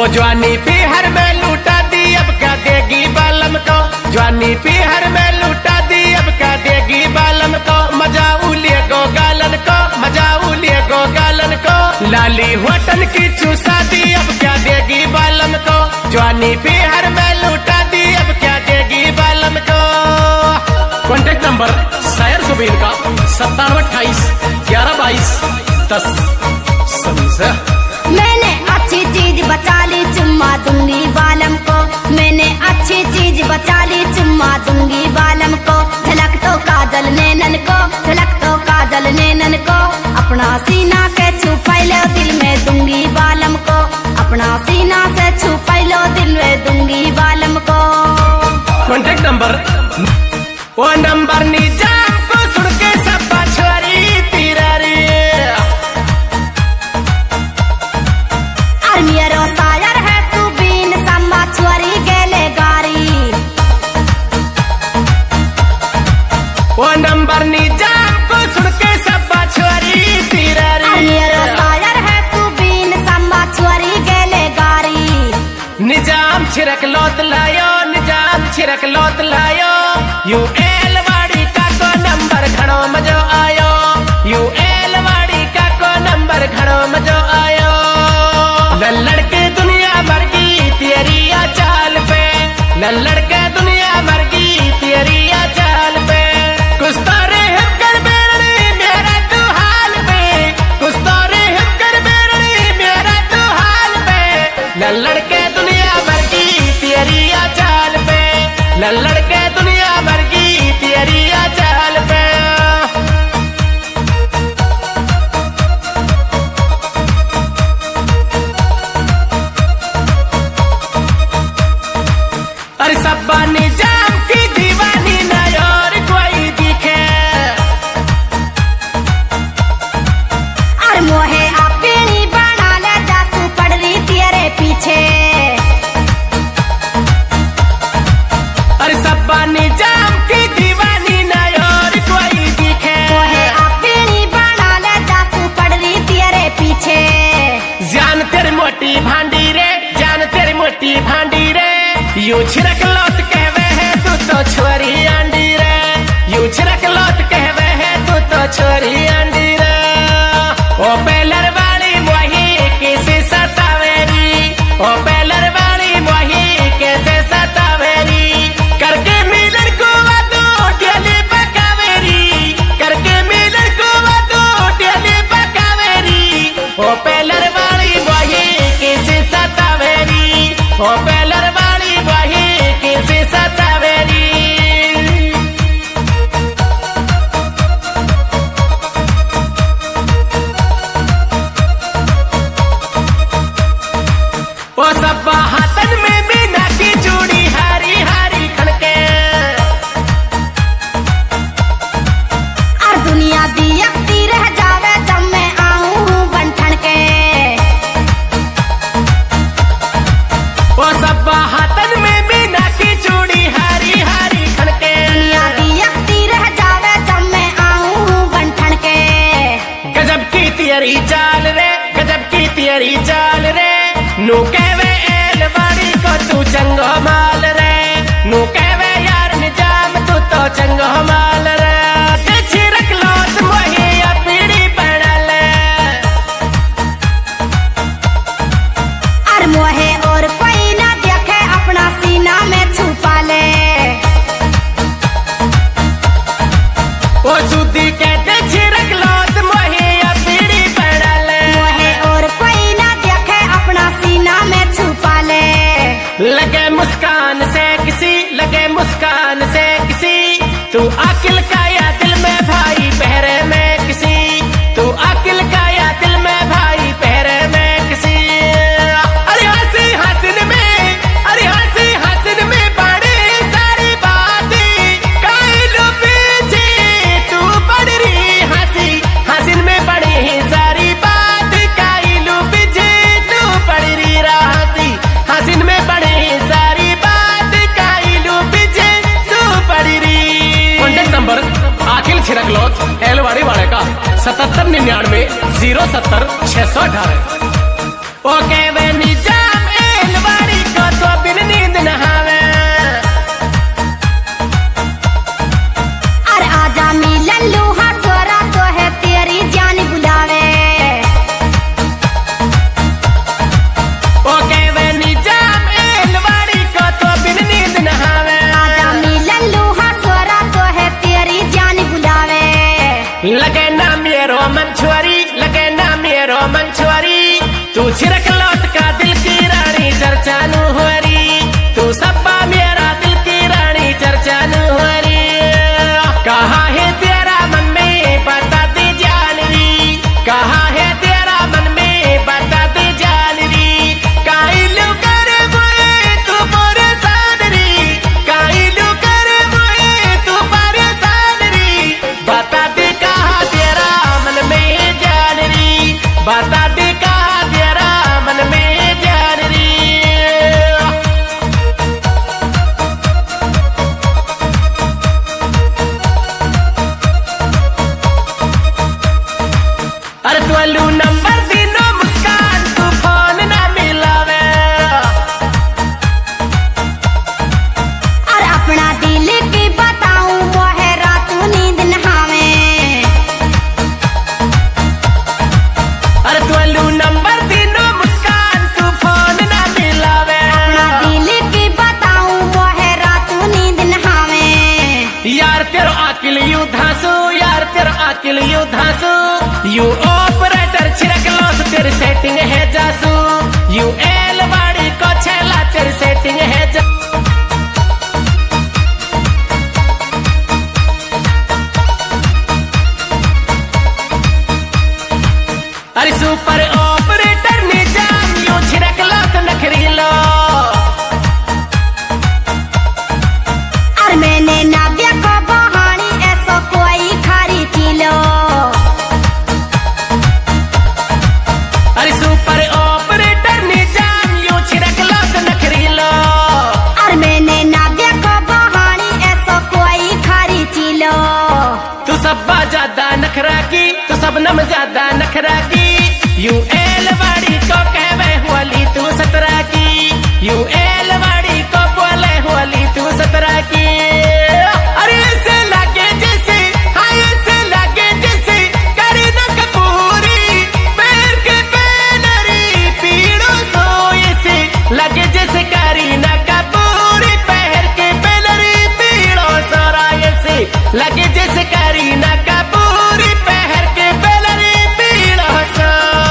ओ जवानी पीहर में लूटा दी अब क्या देगी बालम को, जवानी पीहर में लूटा दी अब क्या देगी बालम को, मजा उलिए गो गालन को, मजा उलिए गो गालन को, लाली होटल की चूसा दी अब क्या देगी बालम को, जवानी पीहर में लूटा दी अब क्या देगी बालम को। कॉन्टेक्ट नंबर शायर सुबीर का 9728112210। समझा? मैंने अच्छी चीज बचा ली चुम्मा दूंगी बालम को, मैंने अच्छी चीज बचा ली चुम्मा दूंगी बालम को, झलक तो काजल नैनन को, झलक तो काजल नैनन को, अपना सीना के छुपा लो दिल में दूंगी बालम को, अपना सीना से छुपा लो दिल में दूंगी बालम को। कॉन्टेक्ट नंबर वो नंबर निजाम को सुन के सब छोरी तिरारी, और मेरो शायर है तू बीन सम्मा छोरी गेले गारी, वो नंबर निजाम को सुन के सब छोरी तिरारी, और मेरो शायर है तू बीन सम्मा छोरी गेले गारी। निजाम छिरक लौट लायो, निजाम छिरक लौट लायो, यूएल वाड़ी का को नंबर खड़ो मजो आयो, यूएल वाड़ी का को नंबर खड़ो मजो आयो, लल्लड़ के दुनिया भर की तेरिया चाल पे, लल्लड़ के दुनिया भर की तेरिया चाल पे, कुछ तो रे कर बेरनी मेरा तू हाल पे, कुछ तो रे कर बेरनी मेरा तू हाल पे, लल्लड़ के दुनिया भर की तेरिया चाल पे, लल्लड़ के दुनिया भर की तेरिया चाल पे। अरे सब्बा निजाम की दीवानी न और कोई दिखे, और मोहे अपनी बना ले जासू पड़ रही तेरे पीछे, अरे सब्बा निजाम की दीवानी न और कोई दिखे, मोहे अपनी बना ले जासू पड़ रही तेरे पीछे, जान तेरी मोटी भांडी रे, जान तेरी मोटी भांडी रे, यू छिरक लौट कहवे है तू तो छोरी आंडी रे, यू छिरक लौट कहवे है तू तो छोरी आंडी रे, ओ पेलर वाली मोही किसी सतावेरी, ओ पेलर वाली मोही कैसे सतावेरी, करके मिलन को वादो डेली पकावेरी, करके मिलन को वादो डेली पकावेरी, ओ पेलर वाली मोही किसी सतावेरी, ओ पेलर वाली मोही किसी सतावेरी। ओ सब्बा हाथन में मीना की चूड़ी हारी हारी खड़के, और दुनिया दियकती रह जावे जब मैं आऊं बनठन के, ओ सब्बा हाथन में मीना की चूड़ी हारी हारी खड़के, दुनिया दियकती रह जावे जब मैं आऊं बनठन के, गजब की तेरी चाल रे, गजब की तेरी चाल रे, नू कहवे एल बाड़ी को तू चंगो माल रे, नू कहवे यार निजाम तू तो चंगो माल रे, ते छिरक लौट मोही या पीड़ी पड़ा ले, और मोहे और कोई ना देखे अपना सीना में छुपा ले, ओ सुधी कहते छिरक लौट मोही या पीड़ी पड़ा ले, मोहे और कोई ना देखे अपना सीना में छुपा ले, लगे मुस्कान से किसी, लगे मुस्कान से किसी, तू अकिल का या दिल में भाई पहरे में किसी, तू अकिल का या दिल में भाई पहरे में किसी, अरे हंसी हंसन में, अरे हंसी हंसन में बड़ी सारी बातें काइलो पीछे तू पड़ रही, हंसी हंसन में बड़ी सारी बात काइलो पीछे तू पड़ रही, हंसी हंसन में बड़ी सारी बात काइलो पीछे तू पड़ रही। कॉन्टेक्ट नंबर आखिल छिरक लौट एलवाड़ी वाले का 7799 070 618। ओ कहवे निजाम मेरो मंछुआरी, लगे ना मेरो मंछुआरी। तू छिरक लौट का दिल की रानी चर्चा नु हुरी, तू सब्बा मेरा दिल की रानी चर्चा नु हुरी। कहाँ है तेरा मन में बता दे जानवी, कहाँ है तेरा मन में बता दे जानवी। काइलू कर मोए तू परेशान री, काइलू कर मोए तू परेशान री। बता दे कहाँ तेरा मन में जानवी, बता दे कहाँ तेरा मन में जानवी। अरे तू नंबर दिनो मुस्कान, तू फोन ना मिलावे। और अपना दिल की बताऊं मोहे रातू नींद नहावे। अरे तू नंबर दिनो मुस्कान, तू फोन ना मिलावे। अपना दिल की बताऊं मोहे रातू नींद नहावे। यार तेरो आकिल यू धांसू, यार तेरो आकिल यू धांसू। यू ऑपरेटर छिरक लौट तेरी सेटिंग है जासू, यू एल वाड़ी को छेला तेरी सेटिंग है जा। अरे सुपर ऑपरेटर निजाम यू छिरक लौट नखरी लो। और मैंने नाव्या को बहानी ऐसो कोई खारी चिलो। अरे सुपर ऑपरेटर निजाम यू छिरक लौट नखरी लो। और मैंने नाव्या को बहानी ऐसो कोई खारी चिलो। तू सब्बा ज्यादा नखरा की, तू सबनम ज्यादा नखरा की। यू एल वाड़ी को कहवे हुअली तू सतरा की, यू एल वाड़ी को बोले हुअली तू सतरा की। अरे ऐसे लगे जैसे, हाँ ऐसे लगे जैसे करीना कपूरी, पैर के बैनरी पीड़ों सोए से। लगे जैसे करीना कपूरी, पैर के बैनरी पीड़ों सोराए से। लगे जैसे करीना कपूरी, पैर के बैनरी पीड़ों सो।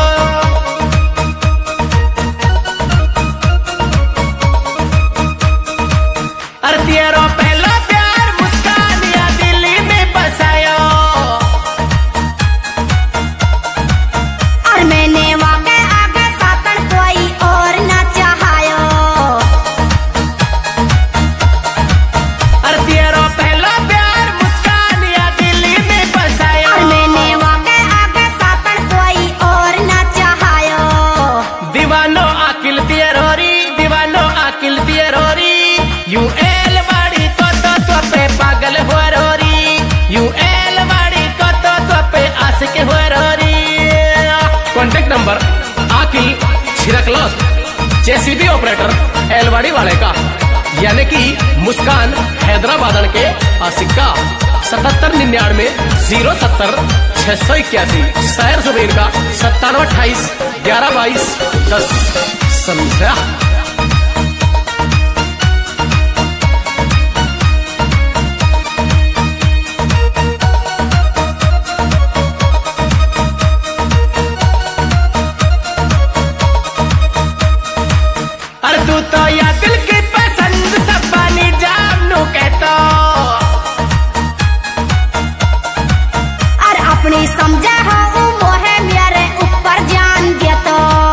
अरे तेरो पहला प्यार मुस्कान या दिल्ली में बसायो। और मैंने वाके आगे सातन कोई और ना चाहायो। अरे तेरो पहला प्यार मुस्कान या दिल्ली में बसायो। और मैंने वाके आगे सातन कोई और ना चाहायो। दीवानो आकिल तेरोरी, दीवानो आकिल तेरोरी। यू एल वाड़ी को तो पे पागल हो रोरी, यू एल वाड़ी को तो पे आशिक हो रोरी। कॉन्टेक्ट नंबर आकिल छिरकलौत जेसीबी ऑपरेटर एलवाड़ी वाले का, यानी कि मुस्कान हैदराबाद के आशिक का। 7799-070-681। शहर जुबेर का 9728-1122-10 समझा। अरे तू तो या दिल की पसंद सब्बा निजाम नु कहता। और अपनी समझा हो मोहे मेरे ऊपर जान दिया तो।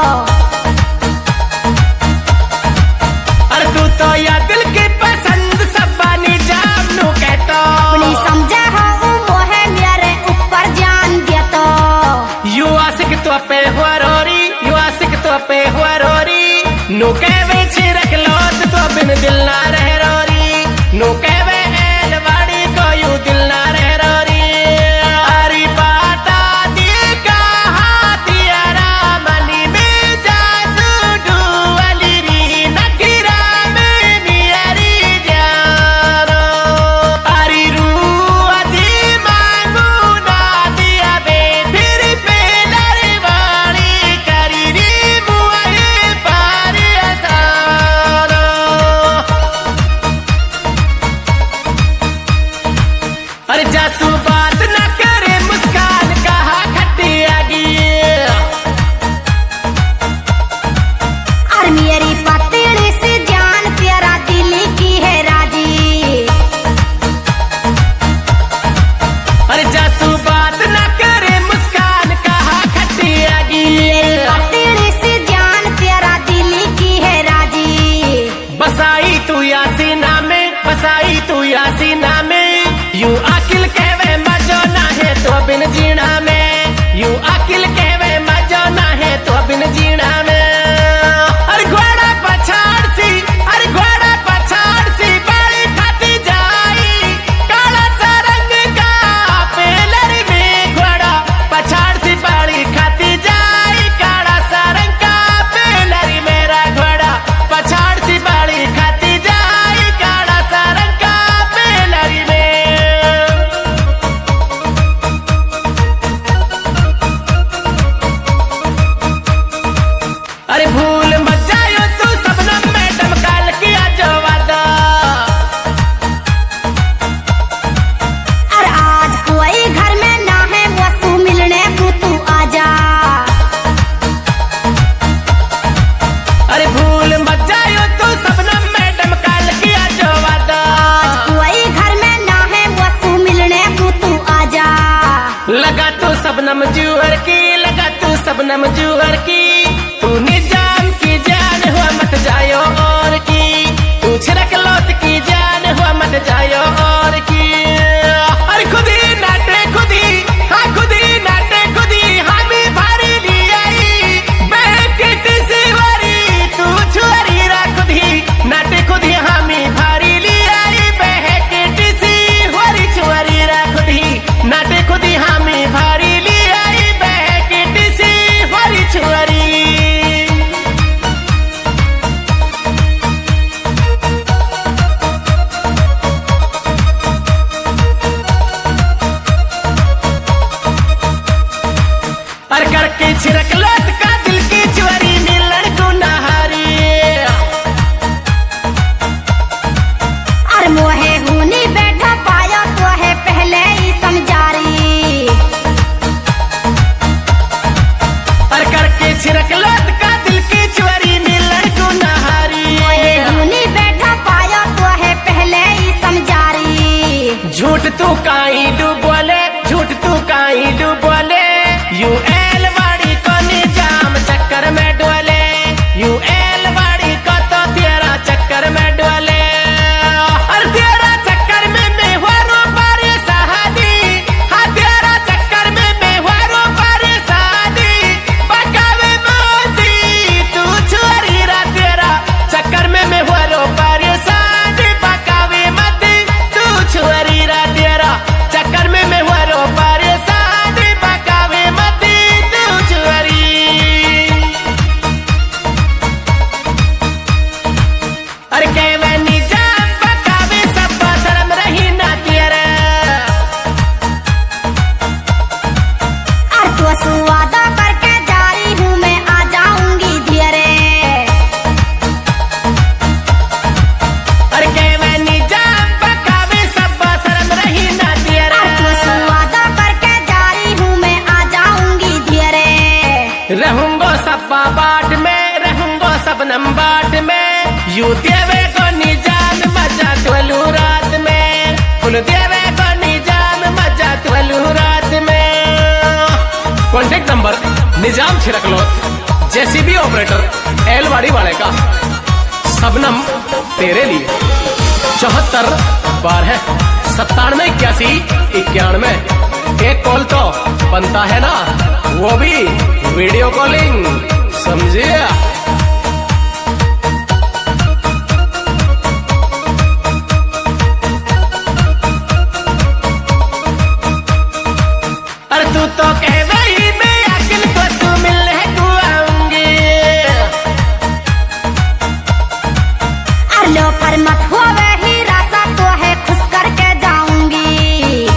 अरे तू तो या दिल की पसंद सब्बा निजाम नु कहता। अपनी समझा हो मोहे मेरे ऊपर जान दिया तो। यू आशिक तो पे हुआ रोरी, यू आशिक तो पे हुआ रोरी। नो कहवे छिरक लौट तो बिन दिल ना रह रोरी, नो कहवे एल वाड़ी को यू दिल ना रह रोरी। अरे बाता दी कहा तियारा मनी में जासू डुअली री नखरा में मियारी जानो। अरे रू अजी मांगू ना दिया बे फिर पे दरबारी करी री मुआए पार असा। जूहर की, लगा तू सबनम जूहर की। तू निजाम की जान हुआ मत जायो और की, तू छिरक लौट की जान हुआ मत जायो और की। अरे खुदी नाटे खुदी, हाँ खुदी नाटे खुदी, हामी भारी ली आई बैकेट से वारी। तू छुआरी रा खुदी नाटे खुदी, हामी भारी ली आई बैकेट से वारी। छुआरी रा खुदी नाटे खुदी, हामी भारी ली आई बैकेट से वारी। छुआरी और करके छिरक लौट का दिल की चोरी मिलन को नहारी। और मोहे हुनी बैठा पाया तो है पहले ही समझारी। और करके छिरक लौट का दिल की चोरी मिलन को नहारी। मोहे हुनी बैठा पाया तो है पहले ही समझारी। झूठ तू काई डू बोले, झूठ तू काई डू बोले। यू एल वाड़ी को निजाम चक्कर में डोले, यू एल वाड़ी को तो तेरा चक्कर में डोले। और तेरा चक्कर में मैं हुआ पारे सहादी, हाँ तेरा चक्कर में मैं हुआ पारे सहादी। पकावे मोती तू छोरी रा, तेरा चक्कर में मैं हुआ पारे सहादी। पकावे मत तू छोरी रा, तेरा चक्कर में मैं हुआ पारे सहादी। पकावे मत तू छोरी। अरे कहवे निजाम पकावे सब शर्म रही ना तेरा। और तो सुवादा करके जा रही हूँ मैं, आ जाऊंगी धीरे। अरे कहवे निजाम पकावे सब शर्म रही ना तेरा। और तो सुवादा करके जा रही हूँ मैं, आ जाऊंगी धीरे। रहूंगो सब बाट में, रहूंगो सब नंबाट में। यू देवे को निजाम मजा ट्वलू रात में, फुल देवे को निजाम मजा ट्वलू रात में। कॉन्टेक्ट नंबर निजाम छिरकलोत, जेसीबी ऑपरेटर एलवाड़ी वाले का। सबनम तेरे लिए 74 12 97 81 91। एक कॉल तो बनता है ना, वो भी वीडियो कॉलिंग, समझिए। अरे तू तो कह वही मैं अकिल को तू मिलने को आऊंगी। और लो पर मत हो वही रास्ता तो है खुश करके जाऊंगी।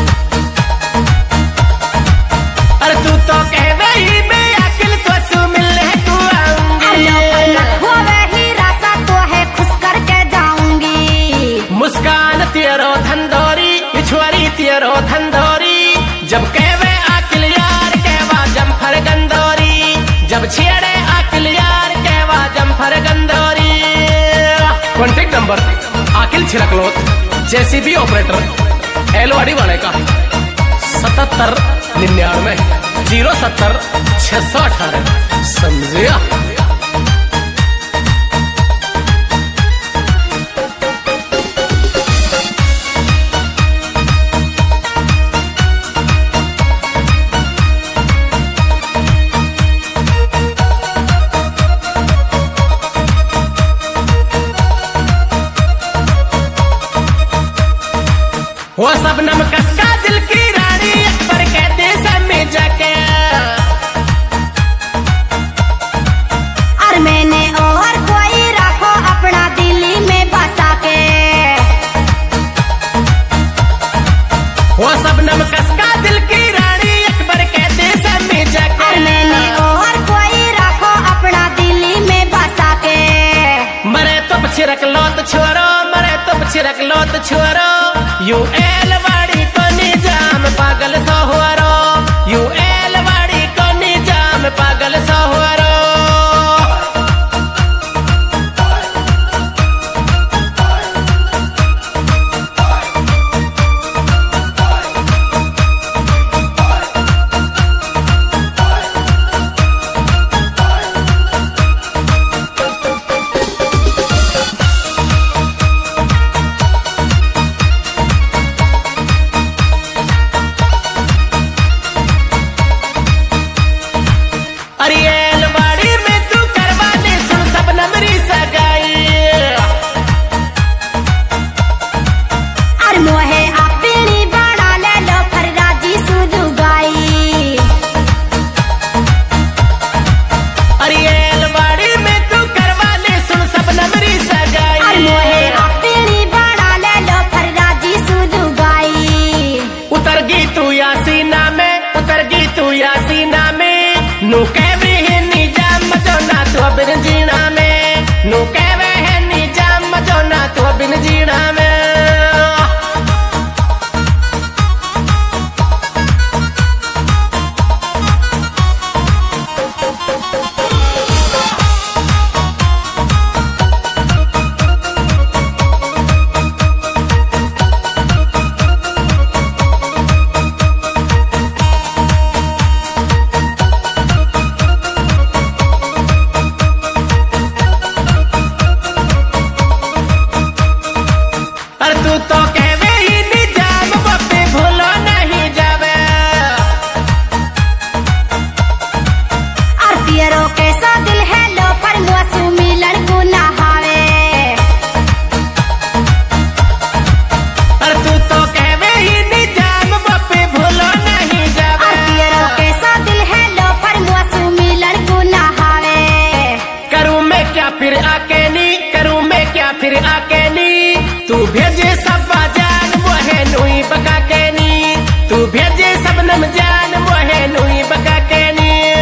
अरे तू तो कह वही मैं अकिल को तू मिलने को आऊंगी। और लो पर मत हो वही रास्ता तो है खुश करके जाऊंगी। मुस्कान तेरो धंधोरी, पिछुआरी तेरो धंधोरी। जब कहवे अकिल यार कहवा जमफर गंदोरी, जब छेड़े अकिल यार कहवा जमफर गंदोरी। कॉन्टेक्ट नंबर अकिल छिरकलोत, जेसीबी ऑपरेटर एलवाड़ी वाले का। 77 99 070 618, समझिया। वो सबनम कसका दिल की रानी, अकबर कहते समय जाके। और मैंने और कोई रखो अपना दिल्ली में बसा के। वो सबनम कसका दिल की रानी, अकबर कहते समय जाके। और मैंने और कोई रखो अपना दिल्ली में बसा के। मरे तो छिरक लोत छोरो, मरे तो छिरक लोत छोरो। यू एलवाड़ी को निजाम पागल सोहरो, यू एलवाड़ी को निजाम पागल सोहरो। नू कहवे है निजाम मजो ना तू बिन जीना में, नू कहवे है निजाम मजो ना तू बिन जीना में। तू तो कहवे ही निजाम बप्पे भूलो नहीं जावे, और पियरो कैसा दिल है लो पर मौसमी लड़को ना हावे। और तू तो कहवे ही निजाम बप्पे भूलो नहीं जावे, और पियरो कैसा दिल है लो पर मौसमी लड़को ना हावे। करूं मैं क्या फिर आके नी, करूं मैं क्या फिर आके नी, तू भेजे सब जान मोहे नुई बका के नी, तू भेजे सब नम जान मोहे नुई बका के नी।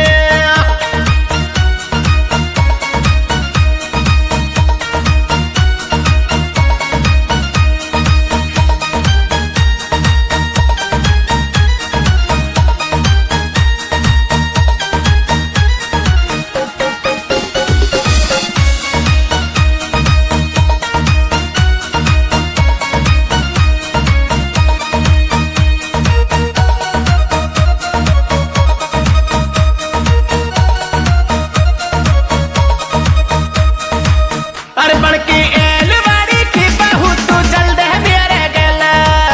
अरे बड़की एलवाड़ी की बहू तू जल्द है मेरे गला,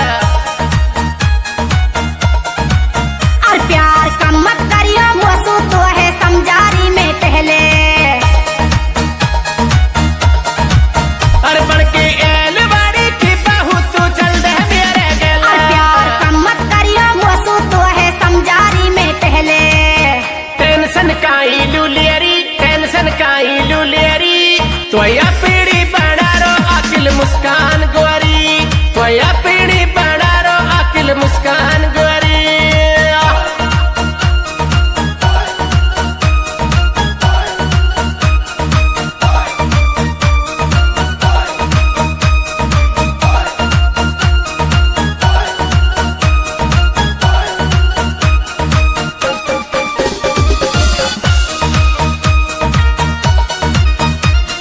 और प्यार कम मत करियो मोसू तो है समझारी में पहले। अरे बड़की एलवाड़ी की बहू तू जल्द है मेरे गला, और प्यार कम मत करियो मोसू तो है समझारी में पहले। टेंशन काई लुलियरी, टेंशन काई लुलियरी, तोया पीड़ी बड़ा रो अकिल मुस्कान गोरी, तोया पीड़ी बड़ा रो अकिल मुस्कान